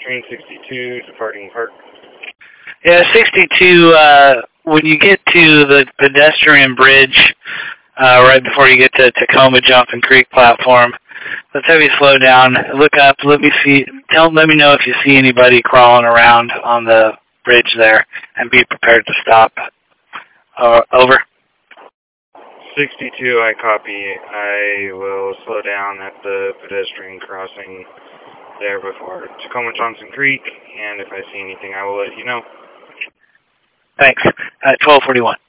Train 62 departing Park. Yeah, 62, when you get to the pedestrian bridge, right before you get to Tacoma Jumping Creek platform, let's have you slow down, look up, let me know if you see anybody crawling around on the bridge there, and be prepared to stop. Over. 62, I copy. I will slow down at the pedestrian crossing there before Tacoma Johnson Creek, and if I see anything, I will let you know. Thanks. 1241.